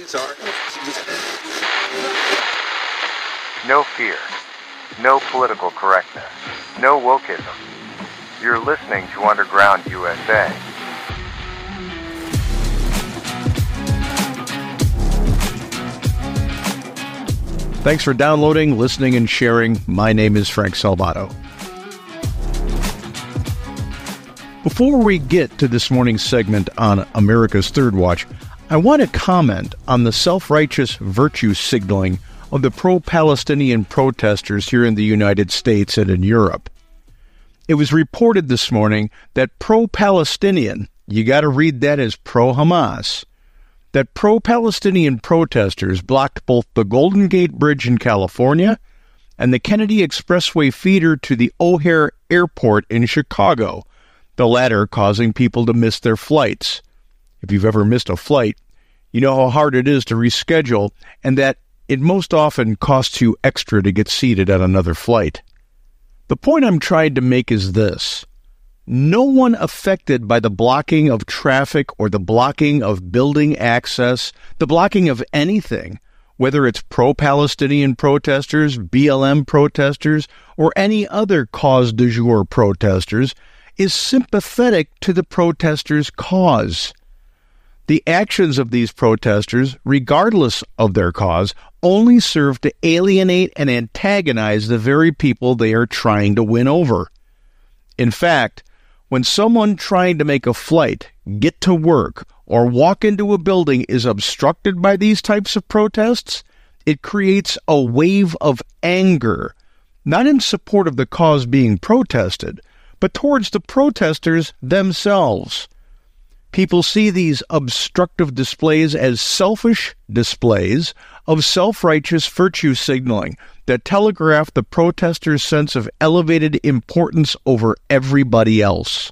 No fear. No political correctness. No wokeism. You're listening to Underground USA. Thanks for downloading, listening, and sharing. My name is Frank Salvato. Before we get to this morning's segment on America's Third Watch, I want to comment on the self-righteous virtue signaling of the pro-Palestinian protesters here in the United States and in Europe. It was reported this morning that pro-Palestinian, you got to read that as pro-Hamas, that pro-Palestinian protesters blocked both the Golden Gate Bridge in California and the Kennedy Expressway feeder to the O'Hare Airport in Chicago, the latter causing people to miss their flights. If you've ever missed a flight, you know how hard it is to reschedule and that it most often costs you extra to get seated at another flight. The point I'm trying to make is this. No one affected by the blocking of traffic or the blocking of building access, the blocking of anything, whether it's pro-Palestinian protesters, BLM protesters, or any other cause du jour protesters, is sympathetic to the protesters' cause. The actions of these protesters, regardless of their cause, only serve to alienate and antagonize the very people they are trying to win over. In fact, when someone trying to make a flight, get to work, or walk into a building is obstructed by these types of protests, it creates a wave of anger, not in support of the cause being protested, but towards the protesters themselves. People see these obstructive displays as selfish displays of self-righteous virtue signaling that telegraph the protesters' sense of elevated importance over everybody else.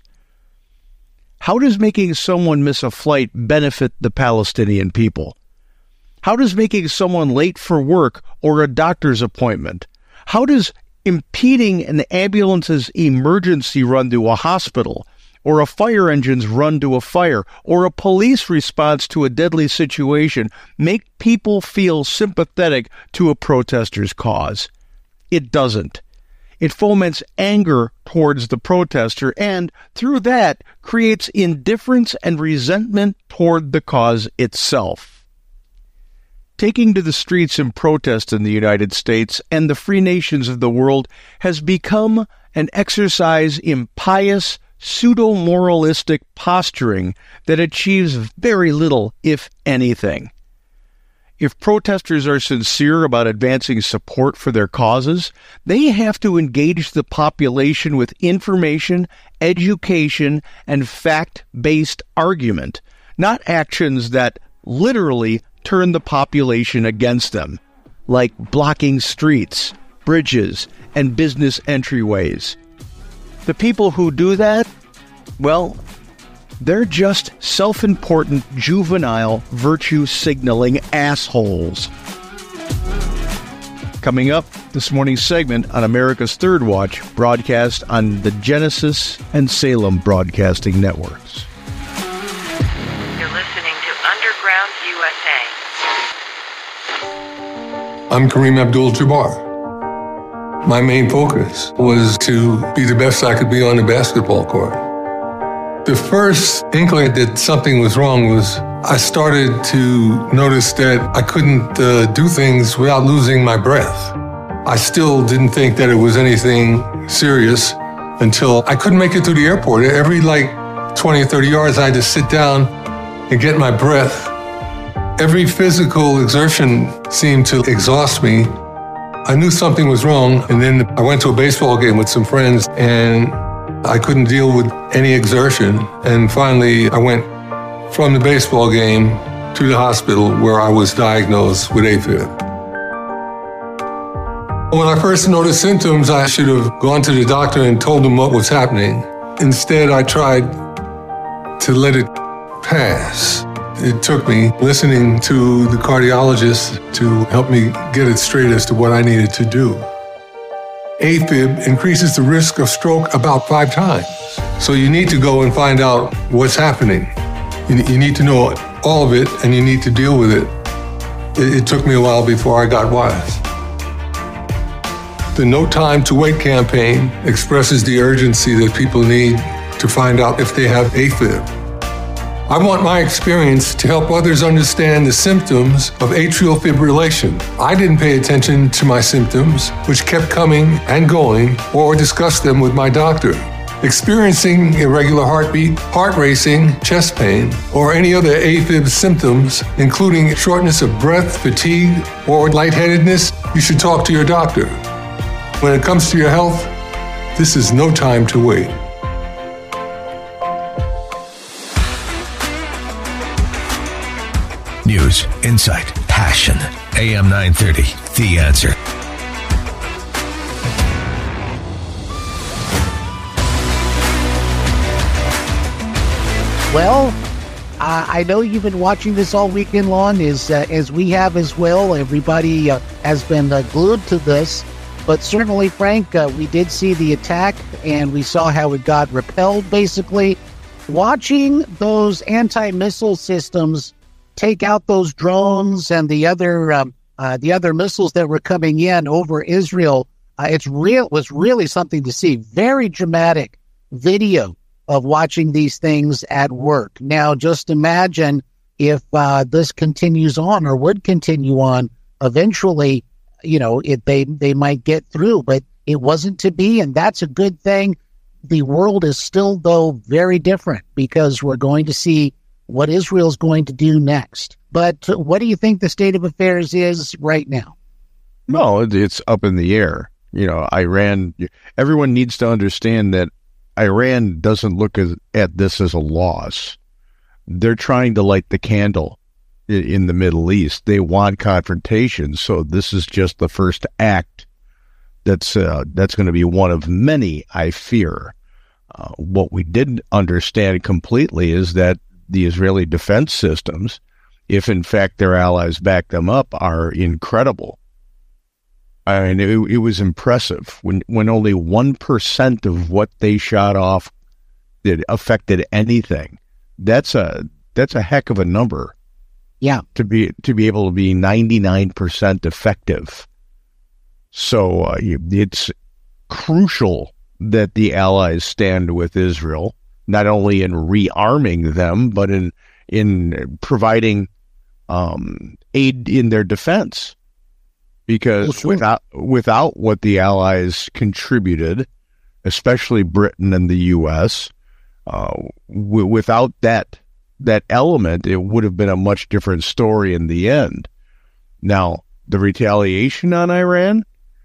How does making someone miss a flight benefit the Palestinian people? How does making someone late for work or a doctor's appointment? How does impeding an ambulance's emergency run to a hospital, or a fire engine's run to a fire, or a police response to a deadly situation make people feel sympathetic to a protester's cause? It doesn't. It foments anger towards the protester and, through that, creates indifference and resentment toward the cause itself. Taking to the streets in protest in the United States and the free nations of the world has become an exercise in pious, pseudo-moralistic posturing that achieves very little, if anything. If protesters are sincere about advancing support for their causes, they have to engage the population with information, education, and fact-based argument, not actions that literally turn the population against them, like blocking streets, bridges, and business entryways. The people who do that, well, they're just self-important, juvenile, virtue-signaling assholes. Coming up, this morning's segment on America's Third Watch, broadcast on the Genesis and Salem Broadcasting Networks. You're listening to Underground USA. I'm Kareem Abdul-Jabbar. My main focus was to be the best I could be on the basketball court. The first inkling that something was wrong was I started to notice that I couldn't do things without losing my breath. I still didn't think that it was anything serious until I couldn't make it to the airport. Every 20 or 30 yards, I had to sit down and get my breath. Every physical exertion seemed to exhaust me. I knew something was wrong, and then I went to a baseball game with some friends, and I couldn't deal with any exertion. And finally, I went from the baseball game to the hospital where I was diagnosed with AFib. When I first noticed symptoms, I should have gone to the doctor and told him what was happening. Instead, I tried to let it pass. It took me listening to the cardiologist to help me get it straight as to what I needed to do. AFib increases the risk of stroke about 5 times. So you need to go and find out what's happening. You need to know all of it, and you need to deal with it it took me a while before I got wise. The No Time to Wait campaign expresses the urgency that people need to find out if they have AFib. I want my experience to help others understand the symptoms of atrial fibrillation. I didn't pay attention to my symptoms, which kept coming and going, or discuss them with my doctor. Experiencing irregular heartbeat, heart racing, chest pain, or any other AFib symptoms, including shortness of breath, fatigue, or lightheadedness, you should talk to your doctor. When it comes to your health, this is no time to wait. News, insight, passion. AM 930, The Answer. Well, I know you've been watching this all weekend long, as we have as well. Everybody has been glued to this. But certainly, Frank, we did see the attack, and we saw how it got repelled, basically. Watching those anti-missile systems take out those drones and the other missiles that were coming in over Israel, was really something to see. Very dramatic video of watching these things at work. Now, just imagine if this continues on, or would continue on. Eventually, they might get through, but it wasn't to be, and that's a good thing. The world is still, though, very different, because we're going to see what Israel's going to do next. But what do you think the state of affairs is right now? No, it's up in the air. Iran, everyone needs to understand that Iran doesn't look at this as a loss. They're trying to light the candle in the Middle East. They want confrontation, so this is just the first act. That's going to be one of many, I fear. What we didn't understand completely is that the Israeli defense systems, if in fact their allies back them up, are incredible. I mean, it was impressive when only 1% of what they shot off that affected anything. That's a heck of a number. Yeah, to be able to be 99% effective. So it's crucial that the allies stand with Israel, not only in rearming them, but in providing aid in their defense. Because without what the allies contributed, especially Britain and the U.S., without that element, it would have been a much different story in the end. Now, the retaliation on Iran,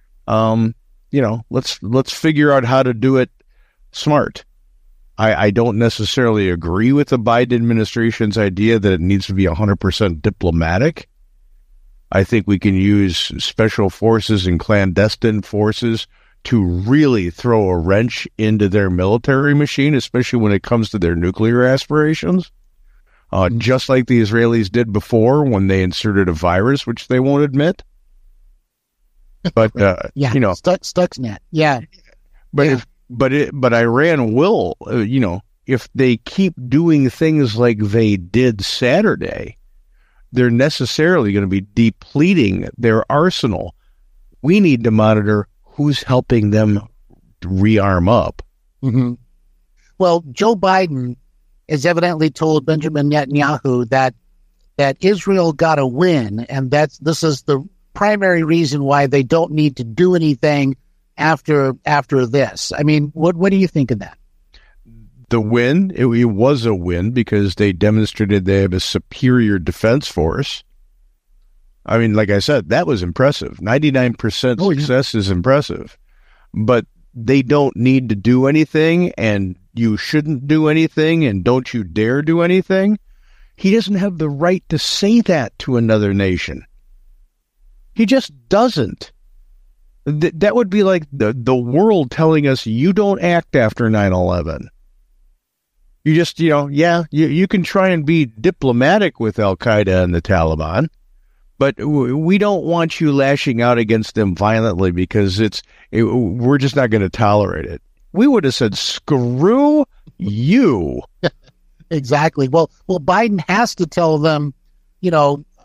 let's figure out how to do it smart. I don't necessarily agree with the Biden administration's idea that it needs to be 100% diplomatic. I think we can use special forces and clandestine forces to really throw a wrench into their military machine, especially when it comes to their nuclear aspirations. Just like the Israelis did before when they inserted a virus, which they won't admit. But, Stuxnet. Yeah. But Iran will, if they keep doing things like they did Saturday, they're necessarily going to be depleting their arsenal. We need to monitor who's helping them rearm up. Mm-hmm. Well, Joe Biden has evidently told Benjamin Netanyahu that Israel got a win, and this is the primary reason why they don't need to do anything after this. I mean, what do you think of that? The win, it was a win because they demonstrated they have a superior defense force. I mean, like I said, that was impressive. 99% success is impressive. But they don't need to do anything, and you shouldn't do anything, and don't you dare do anything. He doesn't have the right to say that to another nation. He just doesn't. That would be like the world telling us you don't act after 9/11. You just, you can try and be diplomatic with Al-Qaeda and the Taliban, but we don't want you lashing out against them violently because we're just not going to tolerate it. We would have said, screw you. Exactly. Well, Biden has to tell them,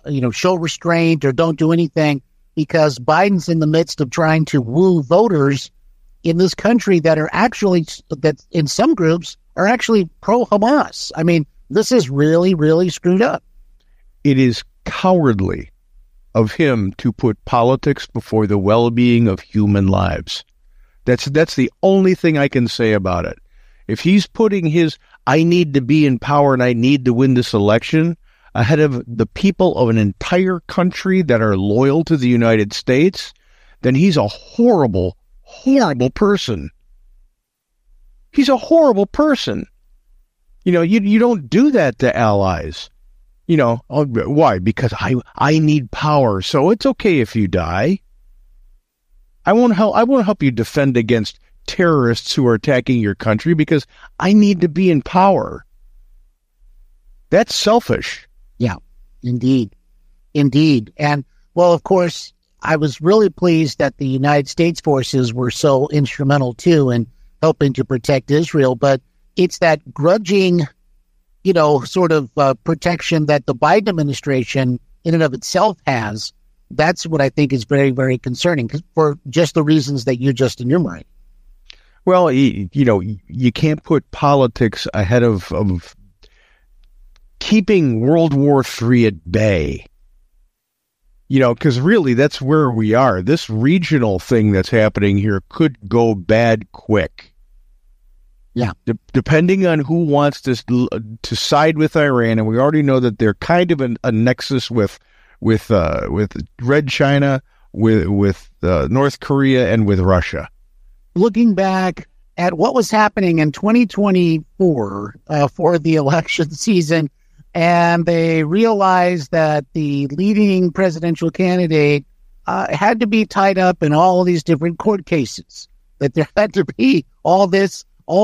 show restraint or don't do anything, because Biden's in the midst of trying to woo voters in this country that in some groups are actually pro-Hamas. I mean, this is really, really screwed up. It is cowardly of him to put politics before the well-being of human lives. That's the only thing I can say about it. If he's putting his, I need to be in power and I need to win this election ahead of the people of an entire country that are loyal to the United States, then he's a horrible, horrible person. He's a horrible person. You don't do that to allies. Why? Because I need power, so it's okay if you die. I won't help you defend against terrorists who are attacking your country because I need to be in power. That's selfish. Yeah, indeed. And, well, of course, I was really pleased that the United States forces were so instrumental, too, in helping to protect Israel. But it's that grudging, sort of protection that the Biden administration in and of itself has. That's what I think is very, very concerning for just the reasons that you just enumerated. Well, you can't put politics ahead of keeping World War III at bay. Because really that's where we are. This regional thing that's happening here could go bad quick. Yeah. Depending on who wants to side with Iran, and we already know that they're kind of a nexus with Red China, with North Korea, and with Russia. Looking back at what was happening in 2024 for the election season, and they realized that the leading presidential candidate had to be tied up in all of these different court cases, that there had to be all this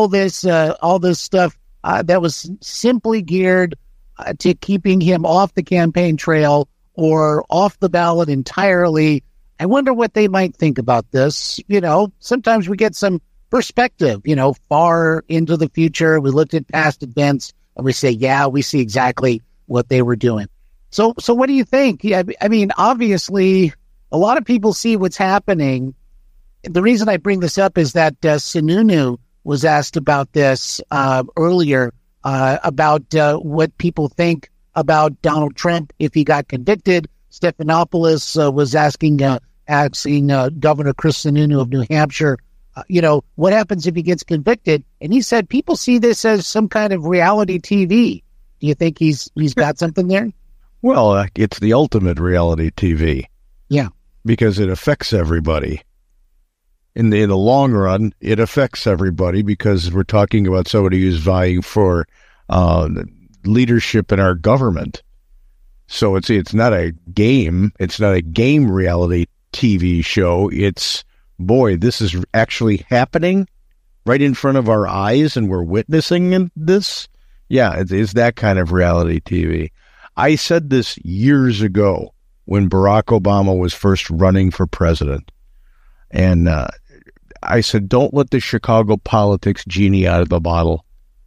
stuff that was simply geared to keeping him off the campaign trail or off the ballot entirely. I wonder what they might think about this. Sometimes we get some perspective, far into the future. We looked at past events and we say, yeah, we see exactly what they were doing. So what do you think? I mean, obviously, a lot of people see what's happening. The reason I bring this up is that Sununu was asked about this earlier, about what people think about Donald Trump if he got convicted. Stephanopoulos was asking Governor Chris Sununu of New Hampshire, what happens if he gets convicted? And he said people see this as some kind of reality TV. Do you think he's got something there? Well, it's the ultimate reality TV. Yeah. Because it affects everybody. In the long run, it affects everybody because we're talking about somebody who's vying for leadership in our government. So it's not a game. It's not a game reality TV show. It's, boy, this is actually happening right in front of our eyes and we're witnessing this. Yeah, it's that kind of reality TV. I said this years ago when Barack Obama was first running for president. And I said, don't let the Chicago politics genie out of the bottle.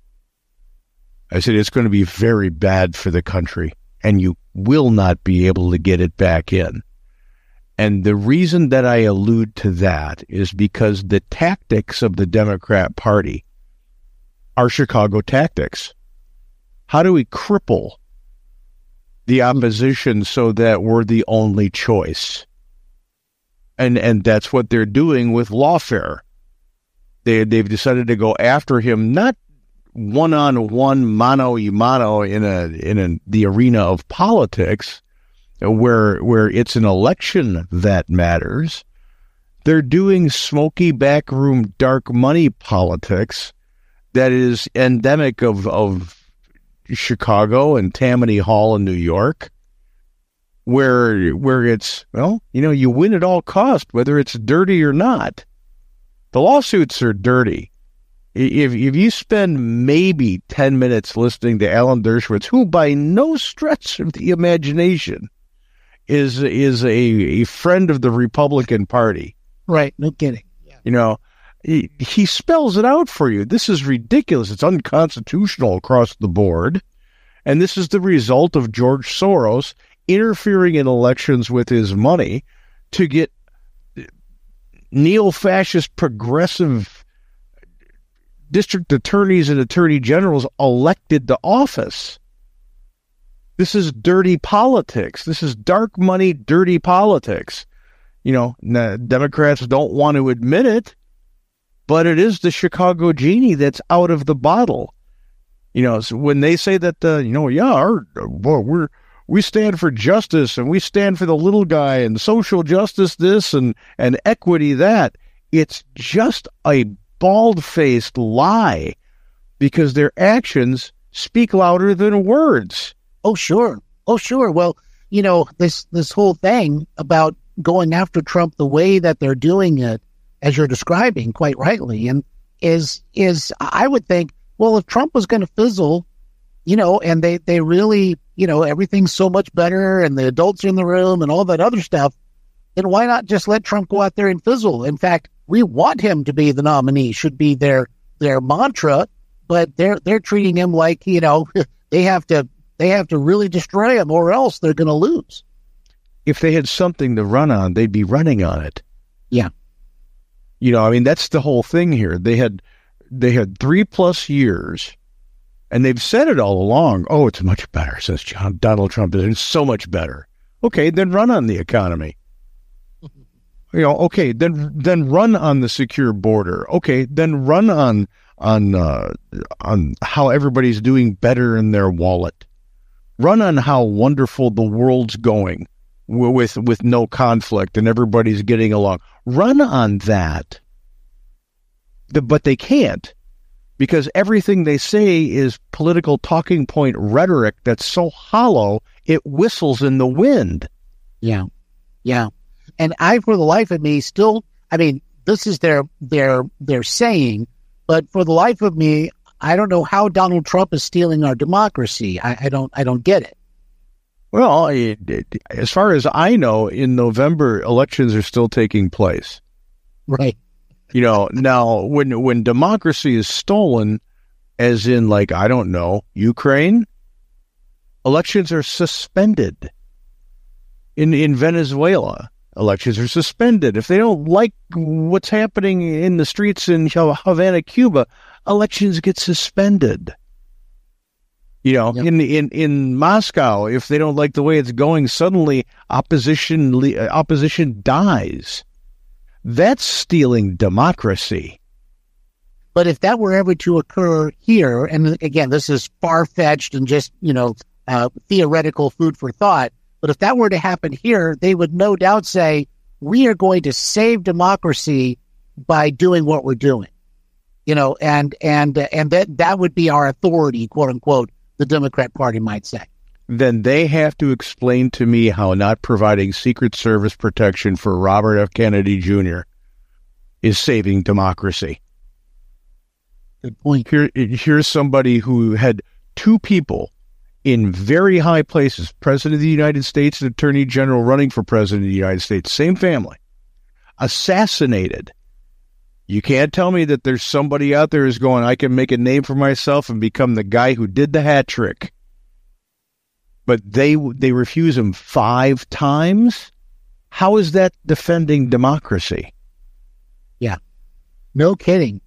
I said, it's going to be very bad for the country, and you will not be able to get it back in. And the reason that I allude to that is because the tactics of the Democrat Party are Chicago tactics. How do we cripple the opposition so that we're the only choice? And that's what they're doing with lawfare. They've decided to go after him, not one-on-one, mano-a-mano in the arena of politics, where it's an election that matters. They're doing smoky backroom dark money politics that is endemic of Chicago and Tammany Hall in New York, where it's, you win at all cost, whether it's dirty or not. The lawsuits are dirty. If you spend maybe 10 minutes listening to Alan Dershowitz, who by no stretch of the imagination is a friend of the Republican Party. Right, no kidding. Yeah. He spells it out for you. This is ridiculous. It's unconstitutional across the board. And this is the result of George Soros interfering in elections with his money to get neo-fascist progressive district attorneys and attorney generals elected to office. This is dirty politics. This is dark money, dirty politics. Democrats don't want to admit it, but it is the Chicago genie that's out of the bottle. So when they say that, we stand for justice and we stand for the little guy and social justice this and equity that, it's just a bald-faced lie because their actions speak louder than words. Oh, sure. Well, this whole thing about going after Trump the way that they're doing it, as you're describing quite rightly, and is I would think, well, if Trump was going to fizzle, and they really, everything's so much better and the adults are in the room and all that other stuff, then why not just let Trump go out there and fizzle? In fact, we want him to be the nominee, should be their mantra, but they're treating him like, they have to really destroy him or else they're going to lose. If they had something to run on, they'd be running on it. Yeah. That's the whole thing here. They had 3+ years, and they've said it all along. Oh, it's much better since Donald Trump is. It's so much better. Okay, then run on the economy. Okay, then run on the secure border. Okay, then run on how everybody's doing better in their wallet. Run on how wonderful the world's going with no conflict and everybody's getting along. Run on that. But they can't, because everything they say is political talking point rhetoric that's so hollow it whistles in the wind. Yeah. And for the life of me, still, this is their saying, but for the life of me, I don't know how Donald Trump is stealing our democracy. I don't get it. Well, as far as I know, in November, elections are still taking place. Right. Now when democracy is stolen, as in Ukraine, elections are suspended. In Venezuela, elections are suspended. If they don't like what's happening in the streets in Havana, Cuba, elections get suspended. Yep. In Moscow, if they don't like the way it's going, suddenly opposition dies. That's stealing democracy. But if that were ever to occur here, and again, this is far-fetched and just, theoretical food for thought, but if that were to happen here, they would no doubt say, we are going to save democracy by doing what we're doing. And that would be our authority, quote unquote, the Democrat Party might say. Then they have to explain to me how not providing Secret Service protection for Robert F. Kennedy Jr. is saving democracy. Good point. Here's somebody who had two people in very high places, President of the United States and Attorney General running for President of the United States, same family, assassinated. You can't tell me that there's somebody out there who's going, I can make a name for myself and become the guy who did the hat trick. But they refuse him 5 times? How is that defending democracy? Yeah. No kidding.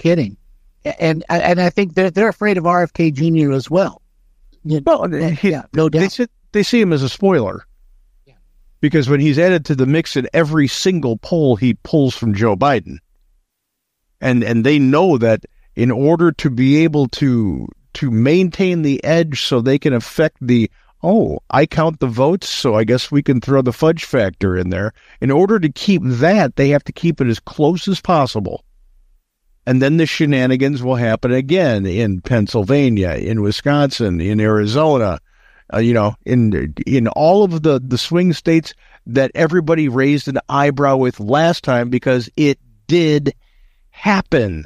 And I think they're afraid of RFK Jr. as well. Well, no doubt. They see him as a spoiler. Yeah. Because when he's added to the mix in every single poll, he pulls from Joe Biden. And they know that in order to be able to maintain the edge so they can affect I count the votes, so I guess we can throw the fudge factor in there. In order to keep that, they have to keep it as close as possible. And then the shenanigans will happen again in Pennsylvania, in Wisconsin, in Arizona, in all of the swing states that everybody raised an eyebrow with last time because it did happen.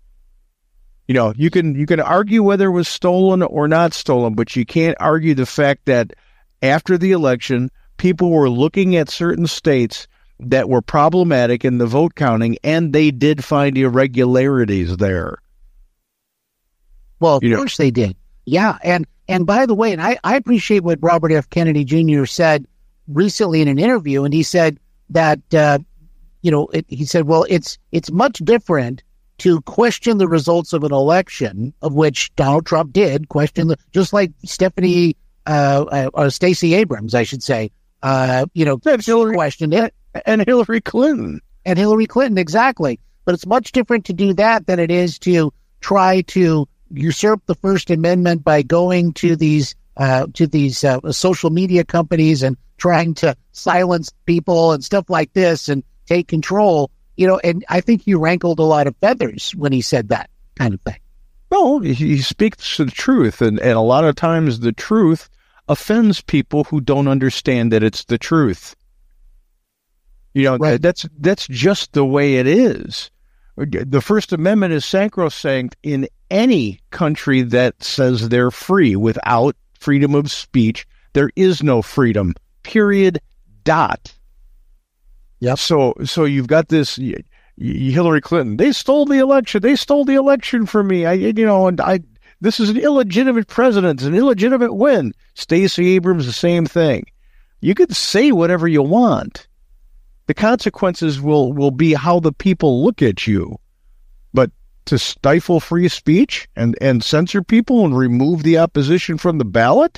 You can argue whether it was stolen or not stolen, but you can't argue the fact that after the election, people were looking at certain states that were problematic in the vote counting, and they did find irregularities there. Well, of course they did. Yeah, and And by the way, and I appreciate what Robert F. Kennedy Jr. said recently in an interview, and he said that, he said, well, it's much different to question the results of an election, of which Donald Trump did question, just like Stacey Abrams, I should say, questioned it. And Hillary Clinton. And Hillary Clinton, exactly. But it's much different to do that than it is to try to usurp the First Amendment by going to these social media companies and trying to silence people and stuff like this and take control. And I think he rankled a lot of feathers when he said that kind of thing. Well, he speaks the truth, and a lot of times the truth offends people who don't understand that it's the truth. Right. That's just the way it is. The First Amendment is sacrosanct in any country that says they're free. Without freedom of speech, there is no freedom. Period. Dot. Yep. So you've got this Hillary Clinton. They stole the election. They stole the election from me. This is an illegitimate president. It's an illegitimate win. Stacey Abrams, the same thing. You can say whatever you want. The consequences will be how the people look at you. But to stifle free speech and censor people and remove the opposition from the ballot?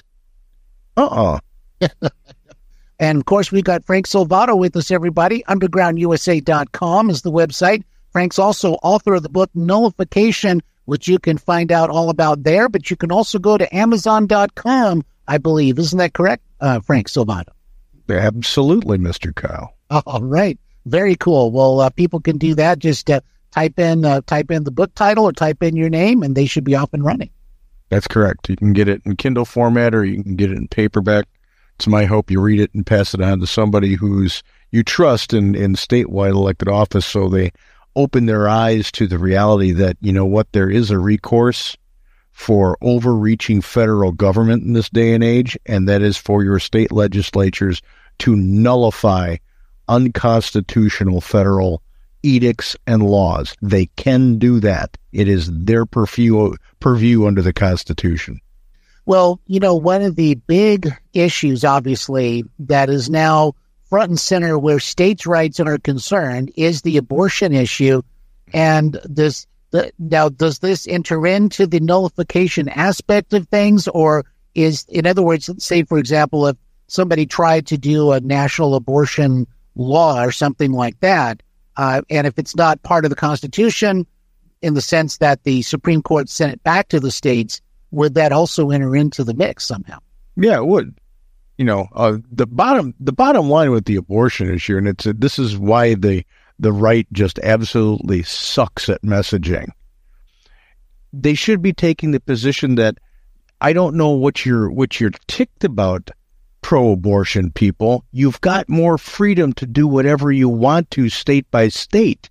And, of course, we got Frank Salvato with us, everybody. UndergroundUSA.com is the website. Frank's also author of the book Nullification, which you can find out all about there. But you can also go to Amazon.com, I believe. Isn't that correct, Frank Salvato? Absolutely, Mr. Kyle. All right. Very cool. Well, people can do that. Just type in the book title or type in your name, and they should be off and running. That's correct. You can get it in Kindle format or you can get it in paperback. It's my hope you read it and pass it on to somebody who's you trust in statewide elected office, so they open their eyes to the reality that, there is a recourse for overreaching federal government in this day and age, and that is for your state legislatures to nullify unconstitutional federal edicts and laws. They can do that. It is their purview under the Constitution. Well, one of the big issues, obviously, that is now front and center where states' rights are concerned is the abortion issue. And does this enter into the nullification aspect of things? Or in other words, let's say, for example, if somebody tried to do a national abortion law or something like that, and if it's not part of the Constitution in the sense that the Supreme Court sent it back to the states, would that also enter into the mix somehow? Yeah, it would. The bottom line with the abortion issue, and this is why the right just absolutely sucks at messaging. They should be taking the position that I don't know what you're ticked about, pro-abortion people. You've got more freedom to do whatever you want to state by state.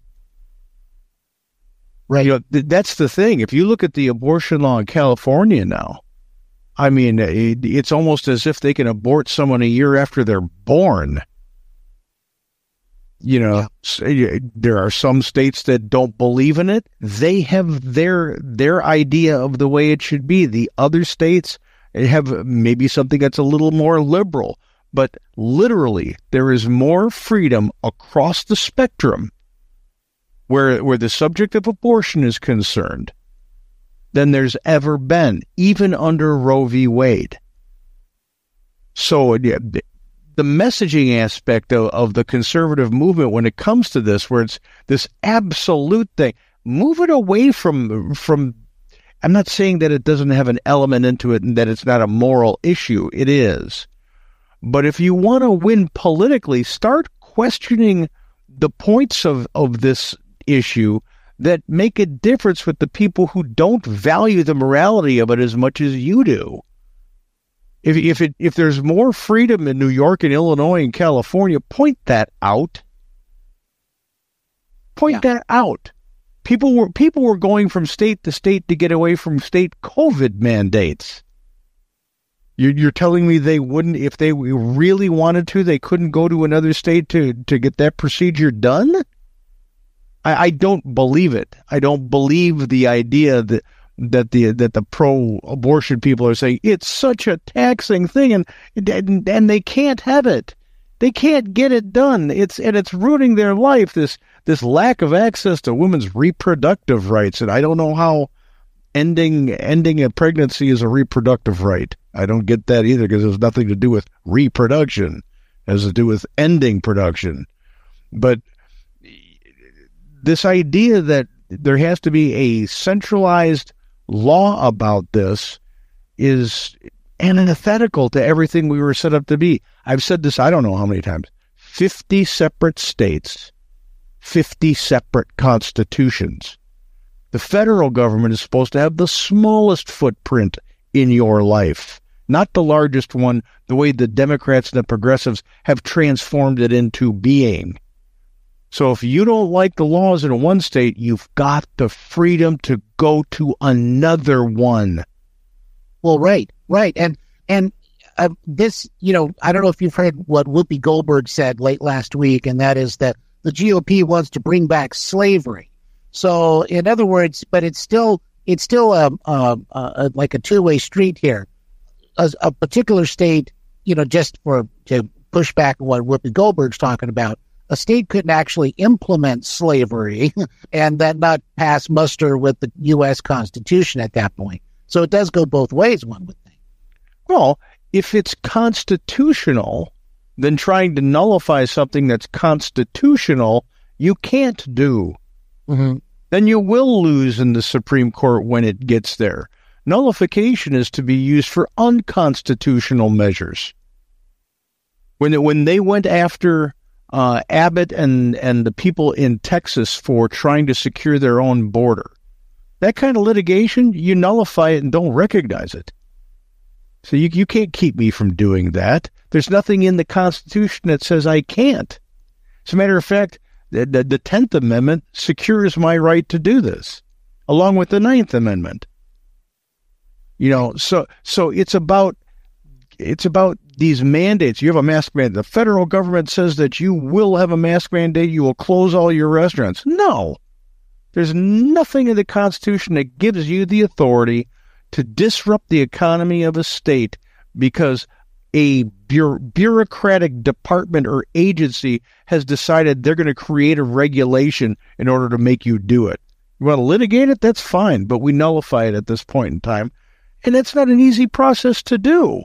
Right. That's the thing. If you look at the abortion law in California now, I mean, it's almost as if they can abort someone a year after they're born. There are some states that don't believe in it. They have their idea of the way it should be. The other states have maybe something that's a little more liberal. But literally, there is more freedom across the spectrum where the subject of abortion is concerned than there's ever been, even under Roe v. Wade. So the messaging aspect of the conservative movement when it comes to this, where it's this absolute thing, move it away from I'm not saying that it doesn't have an element into it and that it's not a moral issue. It is. But if you want to win politically, start questioning the points of this issue that make a difference with the people who don't value the morality of it as much as you do. If there's more freedom in New York and Illinois and California, point that out. Point that out. People were going from state to state to get away from state COVID mandates. You're telling me they wouldn't, if they really wanted to, they couldn't go to another state to get that procedure done? I don't believe it. I don't believe the idea that the pro-abortion people are saying it's such a taxing thing, and they can't have it. They can't get it done. It's ruining their life. This lack of access to women's reproductive rights, and I don't know how ending a pregnancy is a reproductive right. I don't get that either, because it has nothing to do with reproduction. It has to do with ending production. But this idea that there has to be a centralized law about this is antithetical to everything we were set up to be. I've said this I don't know how many times. 50 separate states, 50 separate constitutions. The federal government is supposed to have the smallest footprint in your life, not the largest one, the way the Democrats and the progressives have transformed it into being. So if you don't like the laws in one state, you've got the freedom to go to another one. Well, right. And this, I don't know if you've heard what Whoopi Goldberg said late last week, and that is that the GOP wants to bring back slavery. So, in other words, but it's still like a two-way street here. A particular state, just to push back on what Whoopi Goldberg's talking about, a state couldn't actually implement slavery and then not pass muster with the U.S. Constitution at that point. So it does go both ways, one would think. Well, if it's constitutional, then trying to nullify something that's constitutional, you can't do. Mm-hmm. Then you will lose in the Supreme Court when it gets there. Nullification is to be used for unconstitutional measures. When they went after Abbott and the people in Texas for trying to secure their own border, that kind of litigation, you nullify it and don't recognize it. So you can't keep me from doing that. There's nothing in the Constitution that says I can't. As a matter of fact, the 10th Amendment secures my right to do this, along with the 9th Amendment. So it's about these mandates. You have a mask mandate. The federal government says that you will have a mask mandate. You will close all your restaurants. No. There's nothing in the Constitution that gives you the authority to disrupt the economy of a state because a bureaucratic department or agency has decided they're going to create a regulation in order to make you do it. You want to litigate it? That's fine, but we nullify it at this point in time. And that's not an easy process to do.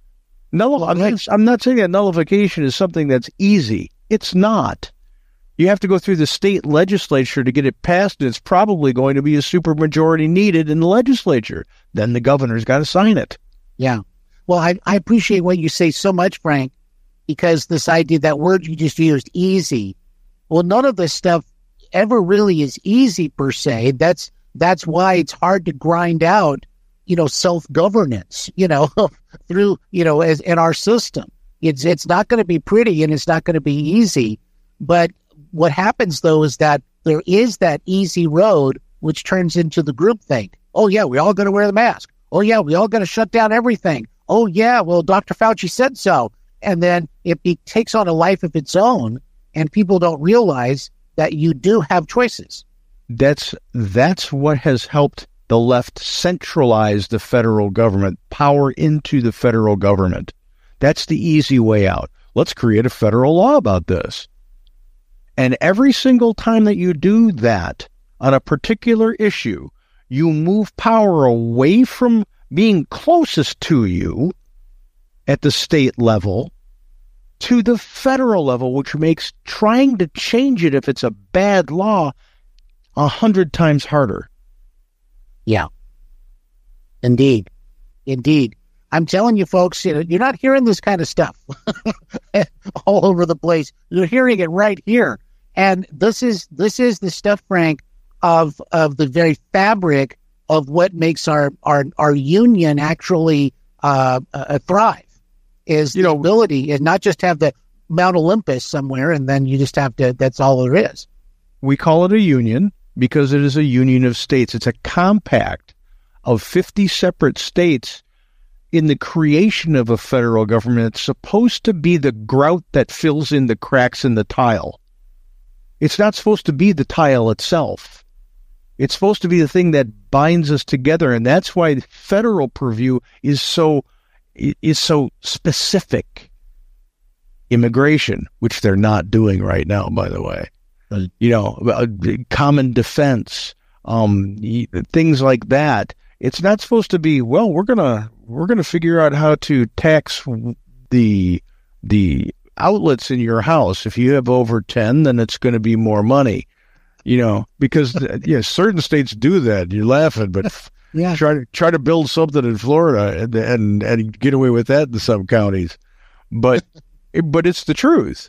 I'm not saying that nullification is something that's easy. It's not. You have to go through the state legislature to get it passed, and it's probably going to be a supermajority needed in the legislature. Then the governor's got to sign it. Yeah. Well, I appreciate what you say so much, Frank, because this idea, that word you just used, easy. Well, none of this stuff ever really is easy per se. That's why it's hard to grind out, self-governance, through, as in our system. It's not going to be pretty and it's not going to be easy. But what happens, though, is that there is that easy road, which turns into the groupthink. Oh, yeah, we all got to wear the mask. Oh, yeah, we all got to shut down everything. Oh, yeah, well, Dr. Fauci said so. And then it takes on a life of its own, and people don't realize that you do have choices. That's what has helped the left centralize the federal government, power into the federal government. That's the easy way out. Let's create a federal law about this. And every single time that you do that on a particular issue, you move power away from being closest to you at the state level to the federal level, which makes trying to change it if it's a bad law 100 times harder. Yeah. Indeed. I'm telling you, folks, you're not hearing this kind of stuff all over the place. You're hearing it right here. And this is the stuff, Frank, of the very fabric of what makes our union actually thrive, is the ability, and not just have the Mount Olympus somewhere and then you just have to, that's all there is. We call it a union because it is a union of states. It's a compact of 50 separate states in the creation of a federal government. It's supposed to be the grout that fills in the cracks in the tile. It's not supposed to be the tile itself. It's supposed to be the thing that binds us together, and that's why federal purview is so specific. Immigration, which they're not doing right now, by the way. Common defense, things like that. It's not supposed to be, well, we're gonna figure out how to tax the outlets in your house. If you have over 10, then it's going to be more money. Because certain states do that. You're laughing, but yeah, try to build something in Florida and get away with that in some counties. But it's the truth.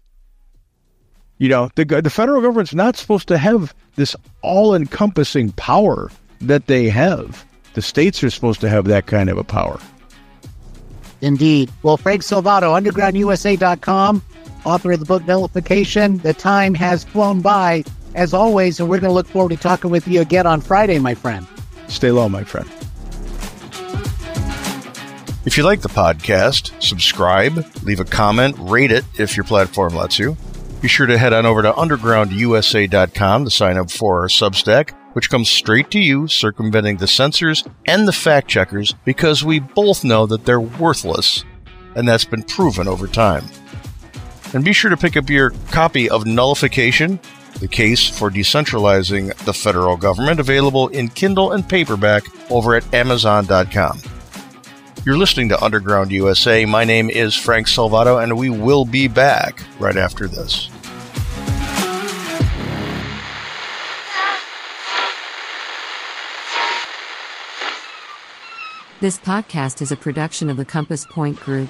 The federal government's not supposed to have this all-encompassing power that they have. The states are supposed to have that kind of a power. Indeed. Well, Frank Salvato, undergroundusa.com, author of the book Nullification. The time has flown by, as always, and we're going to look forward to talking with you again on Friday, my friend. Stay low, my friend. If you like the podcast, subscribe, leave a comment, rate it if your platform lets you. Be sure to head on over to undergroundusa.com to sign up for our Substack, which comes straight to you, circumventing the censors and the fact checkers, because we both know that they're worthless, and that's been proven over time. And be sure to pick up your copy of Nullification, The Case for Decentralizing the Federal Government, available in Kindle and paperback over at Amazon.com. You're listening to Underground USA. My name is Frank Salvato, and we will be back right after this. This podcast is a production of the Compass Point Group.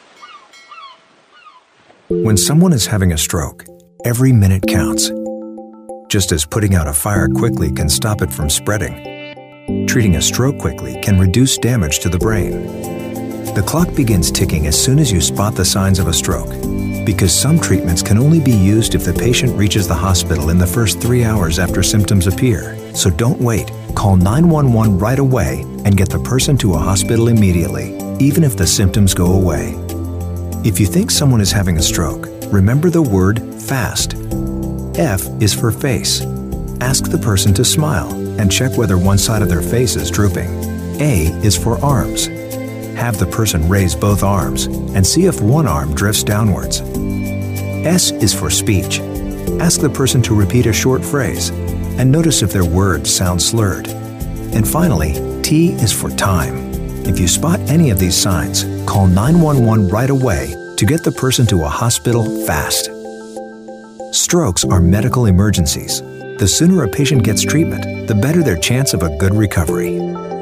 When someone is having a stroke, every minute counts. Just as putting out a fire quickly can stop it from spreading, treating a stroke quickly can reduce damage to the brain. The clock begins ticking as soon as you spot the signs of a stroke, because some treatments can only be used if the patient reaches the hospital in the first 3 hours after symptoms appear. So don't wait. Call 911 right away and get the person to a hospital immediately, even if the symptoms go away. If you think someone is having a stroke, remember the word FAST. F is for face. Ask the person to smile and check whether one side of their face is drooping. A is for arms. Have the person raise both arms and see if one arm drifts downwards. S is for speech. Ask the person to repeat a short phrase and notice if their words sound slurred. And finally, T is for time. If you spot any of these signs, call 911 right away to get the person to a hospital fast. Strokes are medical emergencies. The sooner a patient gets treatment, the better their chance of a good recovery.